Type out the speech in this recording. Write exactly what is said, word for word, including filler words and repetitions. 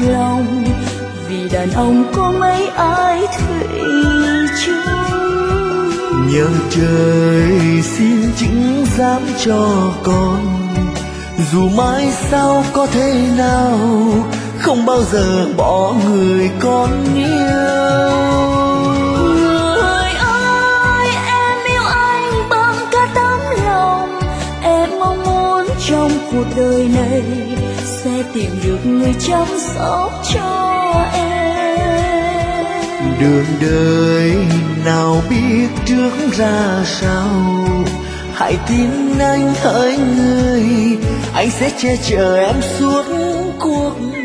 lòng, vì đàn ông có mấy ai thủy chung. Nhờ trời xin chứng giám cho con, dù mãi sau có thể nào không bao giờ bỏ người con yêu. Người ơi, em yêu anh bằng cả tấm lòng, em mong muốn trong cuộc đời này sẽ tìm được người chăm sóc cho em. Đường đời nào biết trước ra sao, hãy tin anh hỡi người, anh sẽ che chở em suốt cuộc